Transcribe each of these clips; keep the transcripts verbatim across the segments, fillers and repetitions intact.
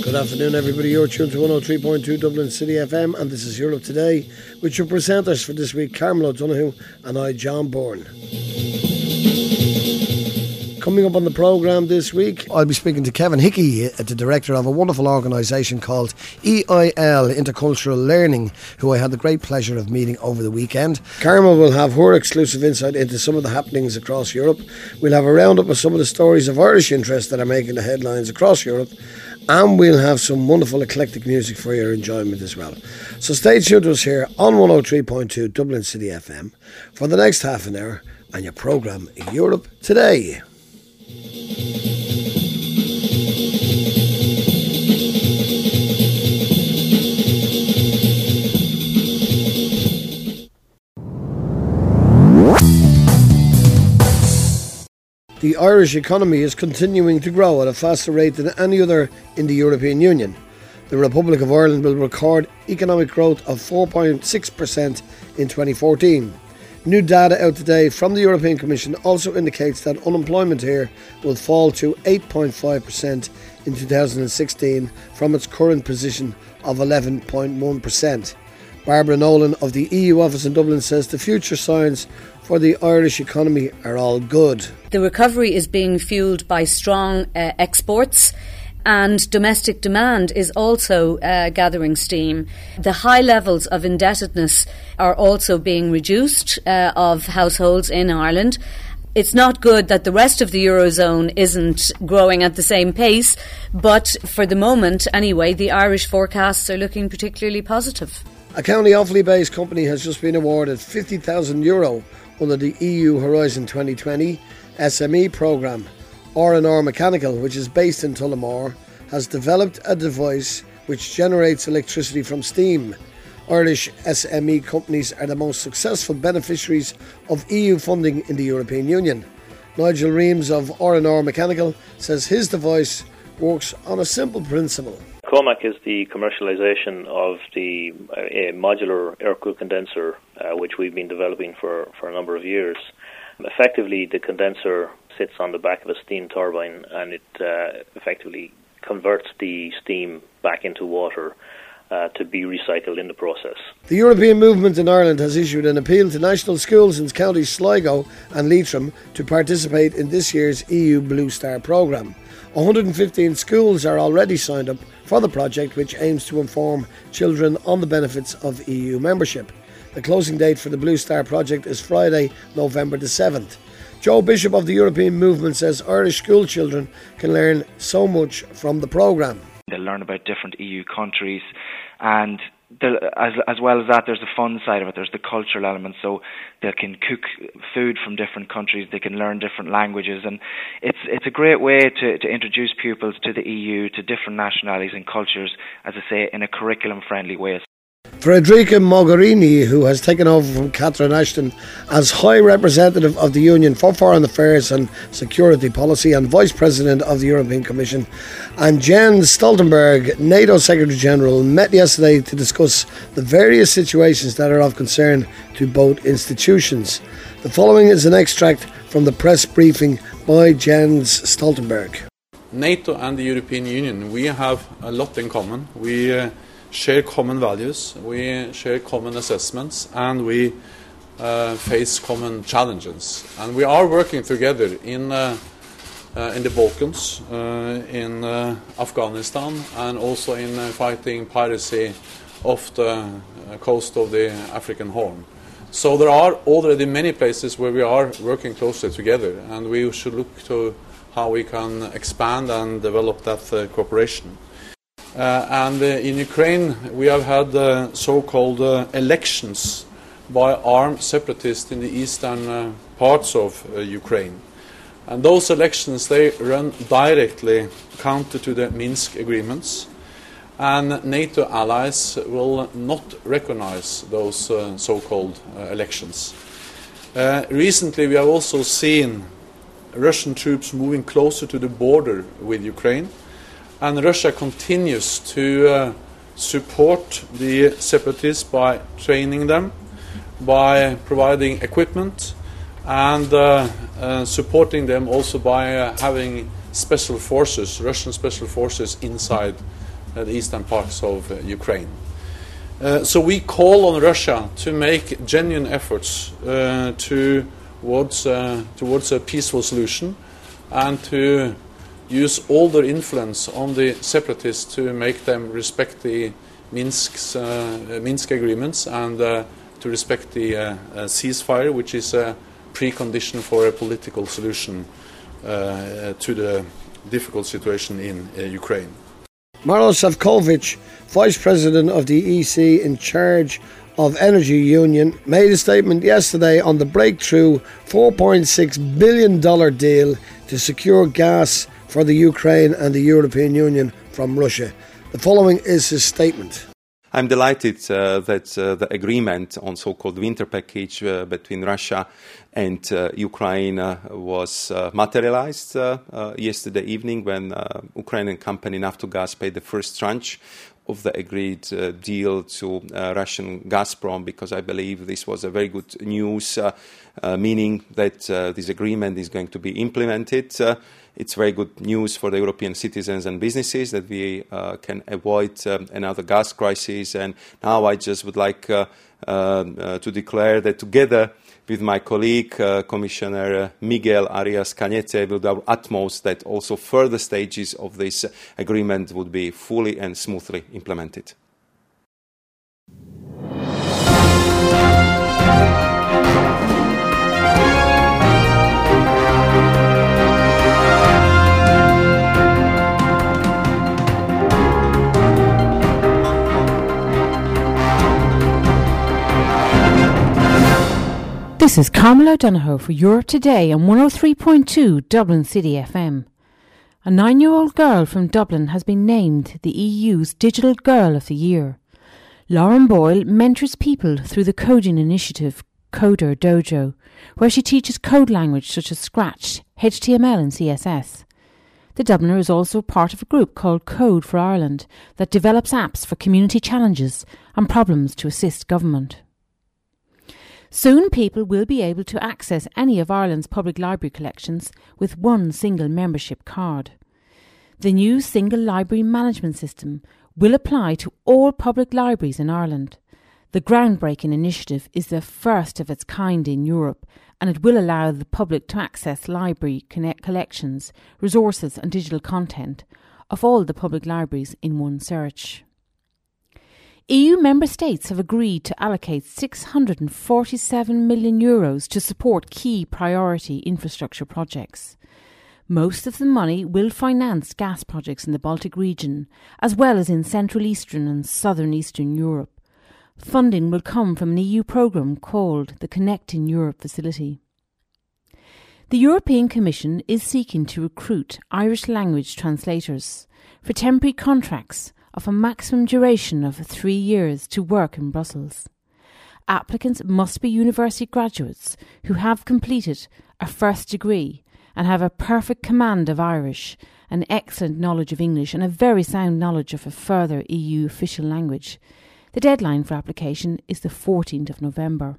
Good afternoon, everybody. You're tuned to one oh three point two Dublin City F M, and this is Europe Today, with your presenters for this week, Carmel O'Donoghue and I, John Bourne. Coming up on the programme this week, I'll be speaking to Kevin Hickey, the director of a wonderful organisation called E I L, Intercultural Learning, who I had the great pleasure of meeting over the weekend. Carmel will have her exclusive insight into some of the happenings across Europe. We'll have a roundup of some of the stories of Irish interest that are making the headlines across Europe. And we'll have some wonderful eclectic music for your enjoyment as well. So stay tuned to us here on one oh three point two Dublin City F M for the next half an hour and your programme Europe Today. The Irish economy is continuing to grow at a faster rate than any other in the European Union. The Republic of Ireland will record economic growth of four point six percent in twenty fourteen. New data out today from the European Commission also indicates that unemployment here will fall to eight point five percent in two thousand sixteen from its current position of eleven point one percent. Barbara Nolan of the E U office in Dublin says the future signs for the Irish economy are all good. The recovery is being fuelled by strong uh, exports, and domestic demand is also uh, gathering steam. The high levels of indebtedness are also being reduced uh, of households in Ireland. It's not good that the rest of the Eurozone isn't growing at the same pace, but for the moment anyway, the Irish forecasts are looking particularly positive. A County Offaly-based company has just been awarded fifty thousand euro under the E U Horizon twenty twenty S M E programme. R and R Mechanical, which is based in Tullamore, has developed a device which generates electricity from steam. Irish S M E companies are the most successful beneficiaries of E U funding in the European Union. Nigel Reams of R and R Mechanical says his device works on a simple principle. COMAC is the commercialisation of the uh, modular air-cooled condenser, uh, which we've been developing for, for a number of years. Effectively, the condenser sits on the back of a steam turbine, and it uh, effectively converts the steam back into water uh, to be recycled in the process. The European Movement in Ireland has issued an appeal to national schools in counties Sligo and Leitrim to participate in this year's E U Blue Star programme. one hundred fifteen schools are already signed up for the project, which aims to inform children on the benefits of E U membership. The closing date for the Blue Star project is Friday, November the seventh. Joe Bishop of the European Movement says Irish school children can learn so much from the programme. They'll learn about different E U countries, and as as well as that, there's the fun side of it. There's the cultural element, so they can cook food from different countries. They can learn different languages, and it's it's a great way to, to introduce pupils to the E U, to different nationalities and cultures, as I say, in a curriculum-friendly way. Federica Mogherini, who has taken over from Catherine Ashton as High Representative of the Union for Foreign Affairs and Security Policy and Vice President of the European Commission, and Jens Stoltenberg, NATO Secretary General, met yesterday to discuss the various situations that are of concern to both institutions. The following is an extract from the press briefing by Jens Stoltenberg. NATO and the European Union, we have a lot in common. We uh, share common values, we share common assessments, and we uh, face common challenges. And we are working together in uh, uh, in the Balkans, uh, in uh, Afghanistan, and also in uh, fighting piracy off the uh, coast of the African Horn. So there are already many places where we are working closely together, and we should look to how we can expand and develop that uh, cooperation. Uh, and uh, in Ukraine, we have had uh, so-called uh, elections by armed separatists in the eastern uh, parts of uh, Ukraine. And those elections, they run directly counter to the Minsk agreements. And NATO allies will not recognize those uh, so-called uh, elections. Uh, recently, we have also seen Russian troops moving closer to the border with Ukraine. And Russia continues to uh, support the separatists by training them, by providing equipment, and uh, uh, supporting them also by uh, having special forces, Russian special forces inside uh, the eastern parts of uh, Ukraine. Uh, so we call on Russia to make genuine efforts uh, to, towards, uh, towards a peaceful solution and to use all their influence on the separatists to make them respect the Minsk's, uh, Minsk agreements and uh, to respect the uh, uh, ceasefire, which is a precondition for a political solution uh, to the difficult situation in uh, Ukraine. Maroš Šefčovič, Vice President of the E C in charge of Energy Union, made a statement yesterday on the breakthrough four point six billion dollars deal to secure gas for the Ukraine and the European Union from Russia. The following is his statement. I'm delighted uh, that uh, the agreement on so-called winter package uh, between Russia and uh, Ukraine uh, was uh, materialized uh, uh, yesterday evening when uh, Ukrainian company Naftogaz paid the first tranche of the agreed uh, deal to uh, Russian Gazprom, because I believe this was a very good news, uh, uh, meaning that uh, this agreement is going to be implemented. Uh, It's very good news for the European citizens and businesses that we uh, can avoid um, another gas crisis. And now I just would like uh, uh, uh, to declare that together with my colleague, uh, Commissioner Miguel Arias Cañete, will do our utmost that also further stages of this agreement would be fully and smoothly implemented. This is Carmel O'Donoghue for Europe Today on one oh three point two Dublin City F M. A nine-year-old girl from Dublin has been named the E U's Digital Girl of the Year. Lauren Boyle mentors people through the coding initiative Coder Dojo, where she teaches code language such as Scratch, H T M L and C S S. The Dubliner is also part of a group called Code for Ireland that develops apps for community challenges and problems to assist government. Soon people will be able to access any of Ireland's public library collections with one single membership card. The new single library management system will apply to all public libraries in Ireland. The groundbreaking initiative is the first of its kind in Europe, and it will allow the public to access library connect collections, resources and digital content of all the public libraries in one search. E U member states have agreed to allocate six hundred forty-seven million euros to support key priority infrastructure projects. Most of the money will finance gas projects in the Baltic region, as well as in Central Eastern and Southern Eastern Europe. Funding will come from an E U programme called the Connecting Europe Facility. The European Commission is seeking to recruit Irish language translators for temporary contracts of a maximum duration of three years to work in Brussels. Applicants must be university graduates who have completed a first degree and have a perfect command of Irish, an excellent knowledge of English and a very sound knowledge of a further E U official language. The deadline for application is the fourteenth of November.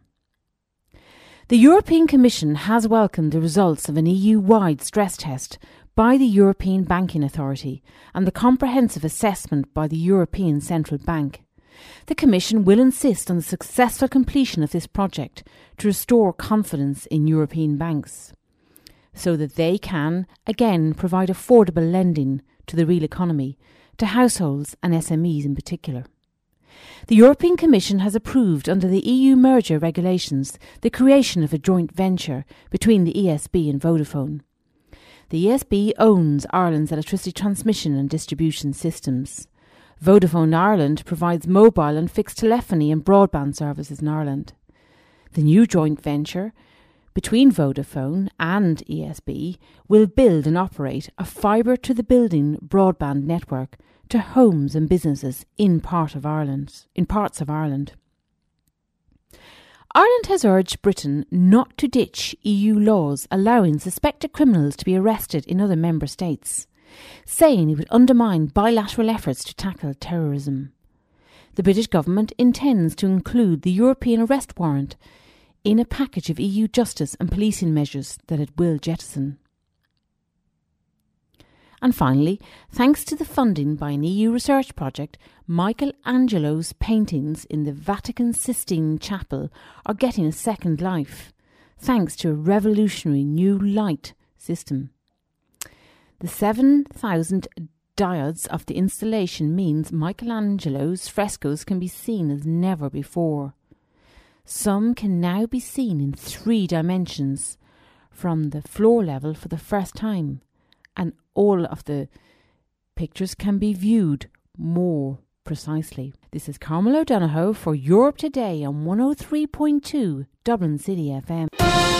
The European Commission has welcomed the results of an E U-wide stress test by the European Banking Authority and the comprehensive assessment by the European Central Bank. The Commission will insist on the successful completion of this project to restore confidence in European banks, so that they can, again, provide affordable lending to the real economy, to households and S M Es in particular. The European Commission has approved under the E U merger regulations the creation of a joint venture between the E S B and Vodafone. The E S B owns Ireland's electricity transmission and distribution systems. Vodafone Ireland provides mobile and fixed telephony and broadband services in Ireland. The new joint venture between Vodafone and E S B will build and operate a fibre-to-the-building broadband network to homes and businesses in part of Ireland, in parts of Ireland. Ireland has urged Britain not to ditch E U laws allowing suspected criminals to be arrested in other member states, saying it would undermine bilateral efforts to tackle terrorism. The British government intends to include the European arrest warrant in a package of E U justice and policing measures that it will jettison. And finally, thanks to the funding by an E U research project, Michelangelo's paintings in the Vatican Sistine Chapel are getting a second life, thanks to a revolutionary new light system. The seven thousand diodes of the installation means Michelangelo's frescoes can be seen as never before. Some can now be seen in three dimensions from the floor level for the first time, and all of the pictures can be viewed more precisely. This is Carmel O'Donoghue for Europe Today on one oh three point two Dublin City F M.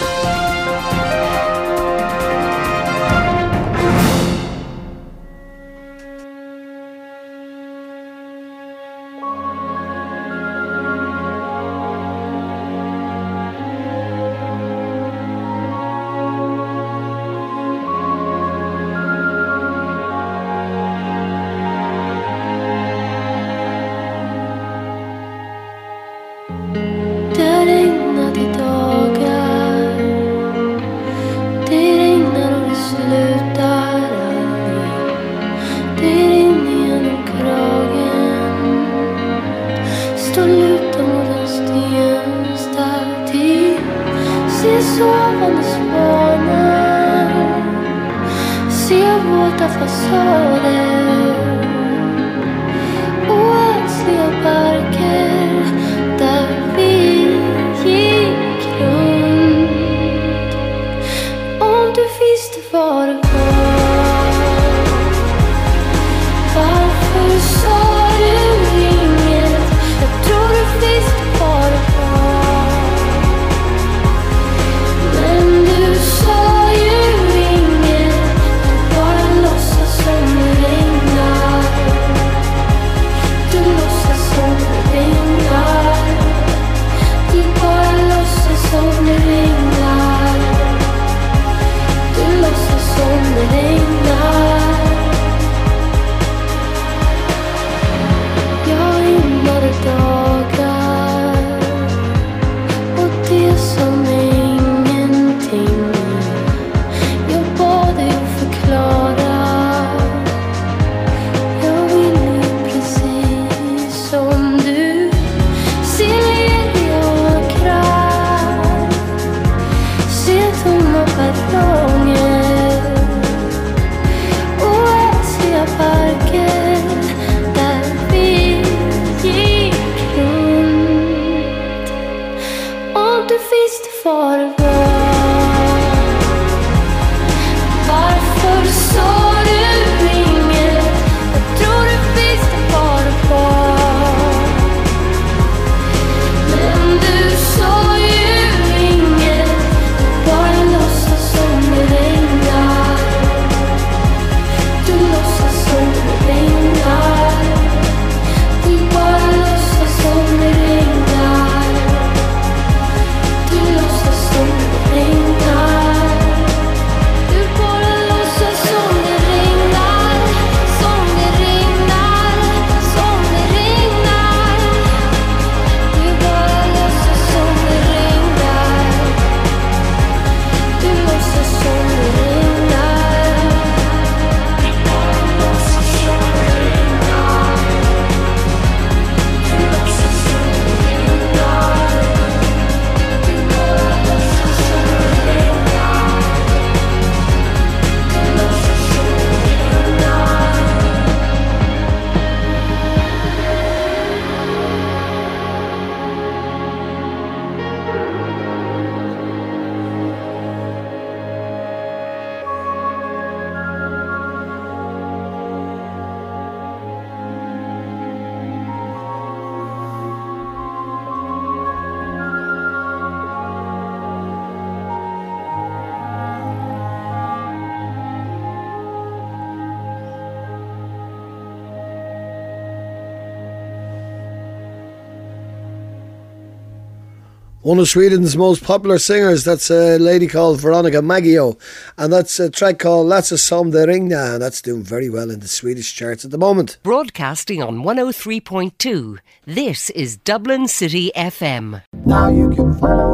One of Sweden's most popular singers, that's a lady called Veronica Maggio, and that's a track called Lasse som det ringna, and that's doing very well in the Swedish charts at the moment. Broadcasting on one oh three point two, this is Dublin City F M. Now you can follow Europe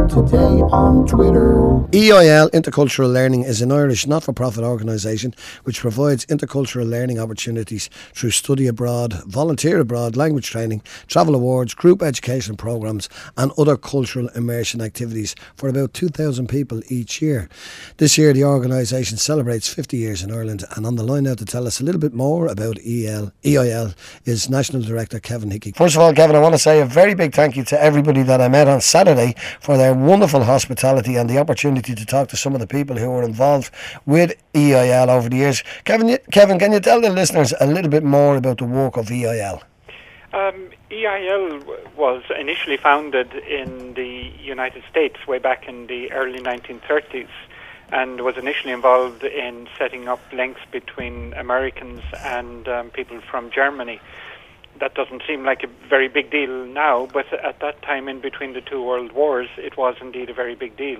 Today on Twitter. E I L, Intercultural Learning, is an Irish not-for-profit organisation which provides intercultural learning opportunities through study abroad, volunteer abroad, language training, travel awards, group education programmes and other cultural immersion activities for about two thousand people each year. This year the organisation celebrates fifty years in Ireland, and on the line now to tell us a little bit more about E L, E I L is National Director Kevin Hickey. First of all, Kevin, I want to say a very big thank you to everybody that I met on Saturday for their wonderful hospitality and the opportunity to talk to some of the people who were involved with E I L over the years. Kevin, Kevin, can you tell the listeners a little bit more about the work of E I L? Um, E I L was initially founded in the United States way back in the early nineteen thirties and was initially involved in setting up links between Americans and um, people from Germany. That doesn't seem like a very big deal now, but at that time, in between the two world wars, it was indeed a very big deal.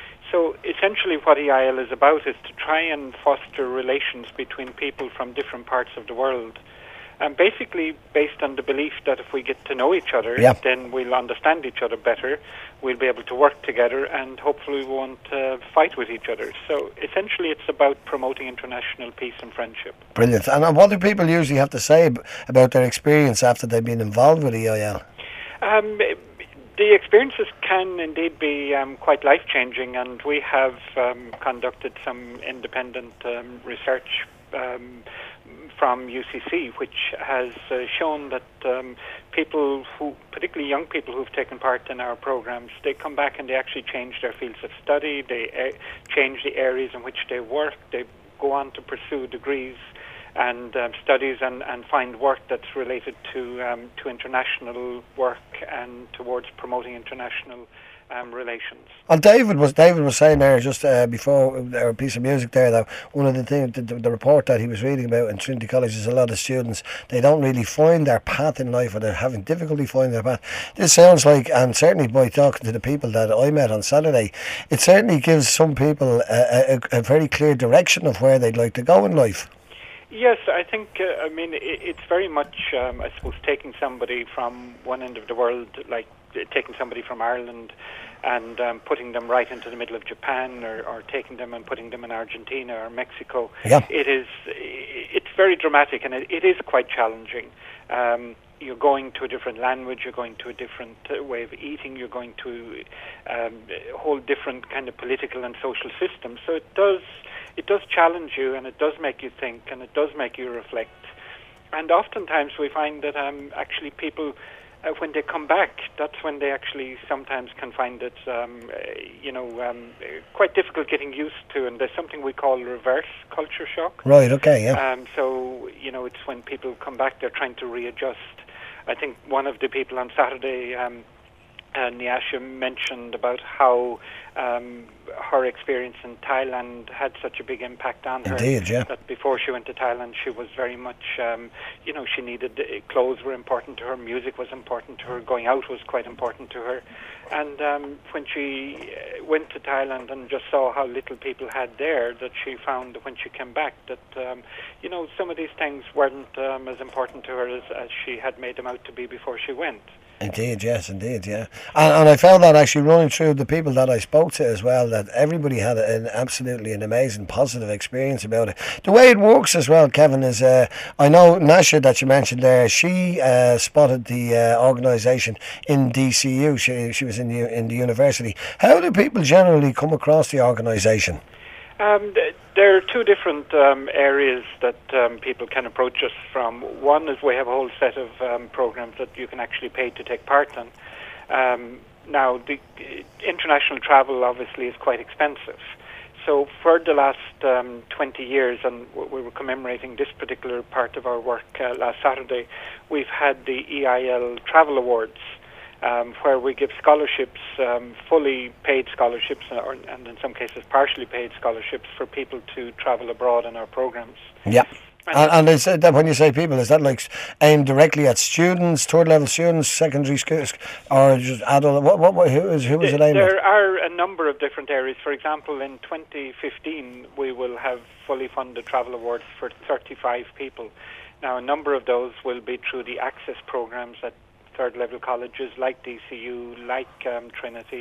So essentially what E I L is about is to try and foster relations between people from different parts of the world. And basically based on the belief that if we get to know each other, yeah. then we'll understand each other better, we'll be able to work together, and hopefully we won't uh, fight with each other. So essentially it's about promoting international peace and friendship. Brilliant. And what do people usually have to say about their experience after they've been involved with E I L? Um, the experiences can indeed be um, quite life-changing, and we have um, conducted some independent um, research um, from U C C, which has uh, shown that um, people who, particularly young people who've taken part in our programs, they come back and they actually change their fields of study, they uh, change the areas in which they work, they go on to pursue degrees and um, studies and, and find work that's related to um, to international work and towards promoting international Um, relations. Well, David was David was saying there just uh, before our piece of music there that one of the things, the, the report that he was reading about in Trinity College is a lot of students, they don't really find their path in life, or they're having difficulty finding their path. This sounds like, and certainly by talking to the people that I met on Saturday, it certainly gives some people a, a, a very clear direction of where they'd like to go in life. Yes, I think, uh, I mean, it, it's very much, um, I suppose, taking somebody from one end of the world, like uh, taking somebody from Ireland and um, putting them right into the middle of Japan, or, or taking them and putting them in Argentina or Mexico. Yeah. It is, it's very dramatic, and it, it is quite challenging. Um, you're going to a different language, you're going to a different uh, way of eating, you're going to um, a whole different kind of political and social system. So it does it does challenge you, and it does make you think, and it does make you reflect. And oftentimes we find that um, actually people, uh, when they come back, that's when they actually sometimes can find it, um, uh, you know, um, quite difficult getting used to. And there's something we call reverse culture shock. Right, okay, yeah. Um, so, you know, it's when people come back, they're trying to readjust. I think one of the people on Saturday, um, uh, Nyasha, mentioned about how um, her experience in Thailand had such a big impact on her. Indeed, yeah. That before she went to Thailand, she was very much, um, you know, she needed, uh, clothes were important to her, music was important to her, going out was quite important to her. And um, when she uh, went to Thailand and just saw how little people had there, that she found when she came back that, um, you know, some of these things weren't um, as important to her as, as she had made them out to be before she went. Indeed, yes, indeed, yeah. And, and I found that actually running through the people that I spoke to as well, that everybody had an absolutely an amazing positive experience about it. The way it works as well, Kevin, is uh, I know Nasha that you mentioned there, she uh, spotted the uh, organisation in D C U, she, she was in the, in the university. How do people generally come across the organisation? Um, th- there are two different um, areas that um, people can approach us from. One is we have a whole set of um, programs that you can actually pay to take part in. Um, now, the uh, international travel obviously is quite expensive. So for the last um, twenty years, and w- we were commemorating this particular part of our work uh, last Saturday, we've had the E I L Travel Awards, Um, where we give scholarships, um, fully paid scholarships, or, and in some cases partially paid scholarships for people to travel abroad in our programs. Yeah. And, and is that, when you say people, is that like aimed directly at students, third level students, secondary schools, or just adult? What, what, what, who is who is it aimed at? There are a number of different areas. For example, in twenty fifteen, we will have fully funded travel awards for thirty-five people. Now, a number of those will be through the access programs at third level colleges like D C U, like um, Trinity,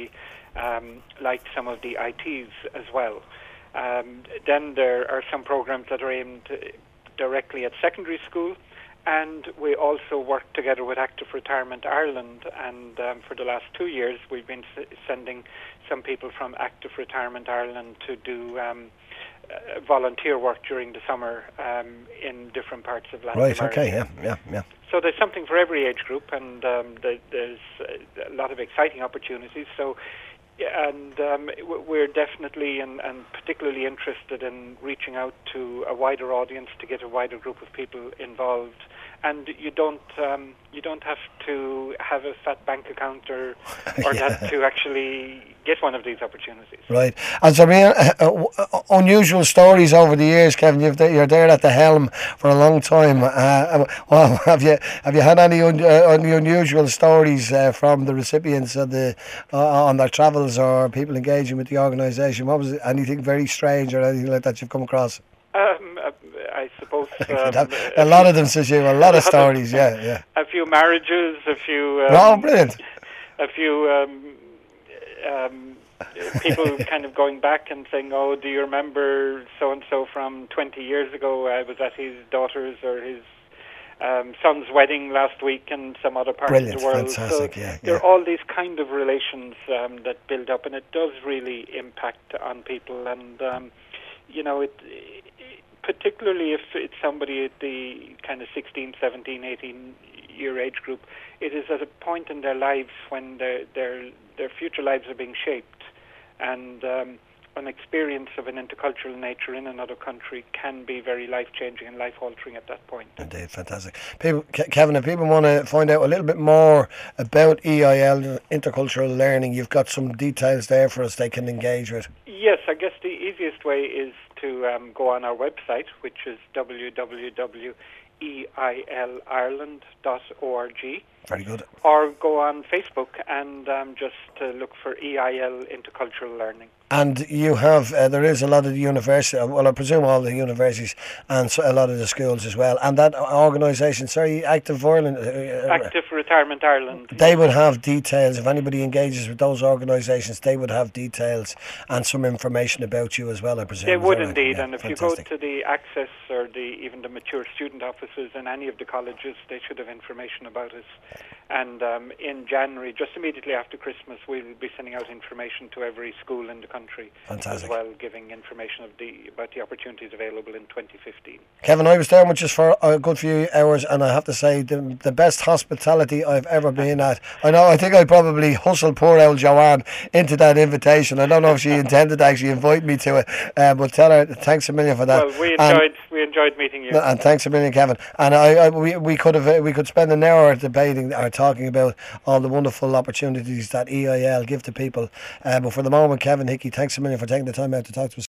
um, like some of the I Ts as well. Um, then there are some programs that are aimed directly at secondary school, and we also work together with Active Retirement Ireland, and um, for the last two years we've been s- sending some people from Active Retirement Ireland to do um, uh, volunteer work during the summer um, in different parts of Latin Right, America. okay, yeah, yeah, yeah. So there's something for every age group, and um, the, there's a lot of exciting opportunities. So, and um, we're definitely and, and particularly interested in reaching out to a wider audience to get a wider group of people involved. And you don't um, you don't have to have a fat bank account or or Yeah. that to actually get one of these opportunities. Right. And so, I mean, uh, uh, unusual stories over the years, Kevin. You've, you're there at the helm for a long time. Uh, well, have you have you had any, un, uh, any unusual stories uh, from the recipients of the uh, on their travels or people engaging with the organisation? What was it, anything very strange or anything like that you've come across? Um, uh, I suppose um, a lot of them, says you. A lot of stories. Yeah, yeah. A few marriages, a few. Um, Oh, brilliant. A few. Um, um, people kind of going back and saying, "Oh, do you remember so and so from twenty years ago? I was at his daughter's or his um, son's wedding last week in some other part Brilliant, of the world." fantastic, so yeah, there yeah. are all these kind of relations um, that build up, and it does really impact on people. And um, you know, it, it particularly if it's somebody at the kind of sixteen, seventeen, eighteen year age group, it is at a point in their lives when their their their future lives are being shaped, and um, an experience of an intercultural nature in another country can be very life-changing and life-altering at that point. Indeed, fantastic. People, Ke- Kevin, if people want to find out a little bit more about E I L, intercultural learning, you've got some details there for us they can engage with. Yes, I guess the easiest way is to um, go on our website, which is w w w dot e i l ireland dot org. Very good. Or go on Facebook and um, just uh, look for E I L Intercultural Learning. And you have, uh, there is a lot of the university, well, I presume all the universities and so a lot of the schools as well. And that organisation, sorry, Active Ireland. Uh, Active Retirement Ireland. They would have details. If anybody engages with those organisations, they would have details and some information about you as well, I presume. They Is would that right? indeed. Yeah, and if fantastic. you go to the Access or the even the mature student offices in any of the colleges, they should have information about us. And um, in January, just immediately after Christmas, we'll be sending out information to every school in the country. Fantastic. As well, giving information of the about the opportunities available in twenty fifteen. Kevin, I was there with just for a good few hours, and I have to say the the best hospitality I've ever been at. I know, I think I probably hustled poor old Joanne into that invitation. I don't know if she intended to actually invite me to it, uh, but tell her thanks a million for that. Well, we And- enjoyed we enjoyed meeting you. And thanks a million, Kevin. And I, I we, we could have uh, we could spend an hour debating or talking about all the wonderful opportunities that E I L give to people. Uh, but for the moment, Kevin Hickey, thanks a million for taking the time out to talk to us.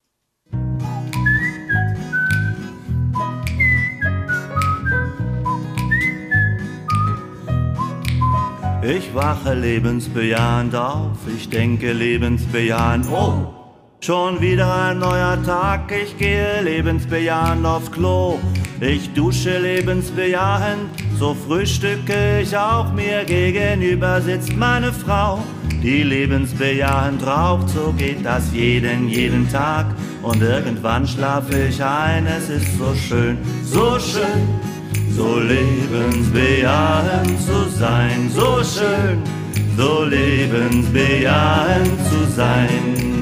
Ich wache lebensbejahend auf, ich denke lebensbejahend, oh, schon wieder ein neuer Tag, ich gehe lebensbejahend aufs Klo. Ich dusche lebensbejahend, so frühstücke ich auch, mir gegenüber sitzt meine Frau, die lebensbejahend raucht, so geht das jeden, jeden Tag. Und irgendwann schlafe ich ein, es ist so schön, so schön. So lebensbejahend zu sein, so schön, so lebensbejahend zu sein.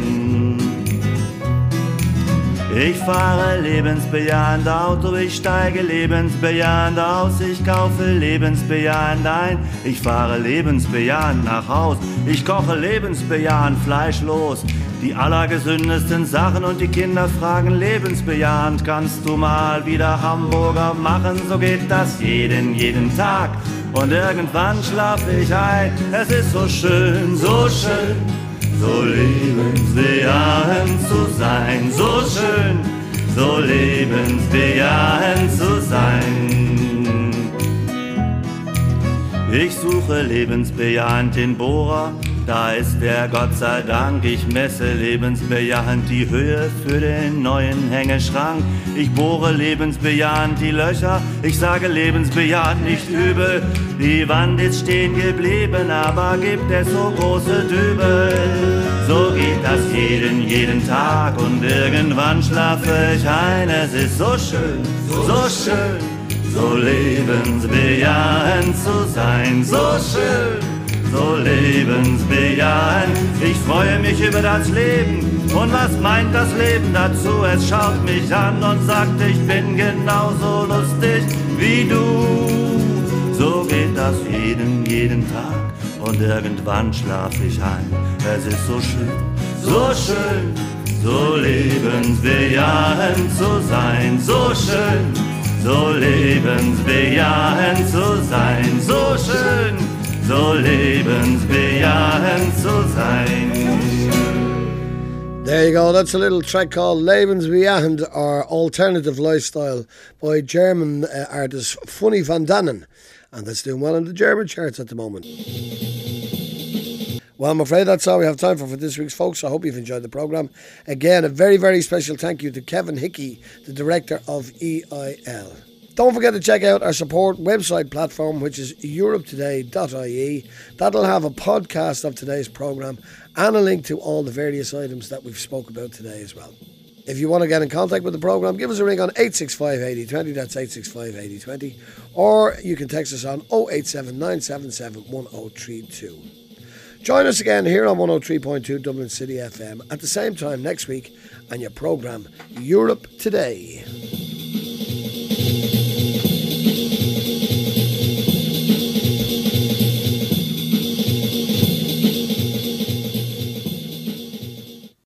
Ich fahre lebensbejahend Auto, ich steige lebensbejahend aus, ich kaufe lebensbejahend ein, ich fahre lebensbejahend nach Haus, ich koche lebensbejahend fleischlos, die allergesündesten Sachen und die Kinder fragen lebensbejahend, kannst du mal wieder Hamburger machen, so geht das jeden, jeden Tag und irgendwann schlafe ich ein, es ist so schön, so schön. So lebensbejahend zu sein, so schön, so lebensbejahend zu sein. Ich suche lebensbejahend den Bohrer, Da ist der Gott sei Dank, ich messe lebensbejahend die Höhe für den neuen Hängeschrank. Ich bohre lebensbejahend die Löcher, ich sage lebensbejahend nicht übel. Die Wand ist stehen geblieben, aber gibt es so große Dübel. So geht das jeden, jeden Tag und irgendwann schlafe ich ein. Es ist so schön, so schön, so lebensbejahend zu sein, so schön. So lebensbejahend, ich freue mich über das Leben. Und was meint das Leben dazu? Es schaut mich an und sagt, ich bin genauso lustig wie du. So geht das jeden, jeden Tag und irgendwann schlaf ich ein. Es ist so schön, so schön, so lebensbejahend zu sein. So schön, so lebensbejahend zu sein. So schön, so lebensbejahend zu sein. There you go, that's a little track called Lebensbejahend, or Alternative Lifestyle, by German uh, artist Funny van Dannen, and that's doing well in the German charts at the moment. Well, I'm afraid that's all we have time for for this week's, folks. I hope you've enjoyed the programme. Again, a very, very special thank you to Kevin Hickey, the director of E I L. Don't forget to check out our support website platform, which is europe today dot I E. That'll have a podcast of today's programme and a link to all the various items that we've spoke about today as well. If you want to get in contact with the programme, give us a ring on eight six five, eight zero two zero, that's eight six five, eight zero two zero, or you can text us on oh eight seven, nine seven seven, one oh three two. Join us again here on one oh three point two Dublin City F M at the same time next week on your programme Europe Today.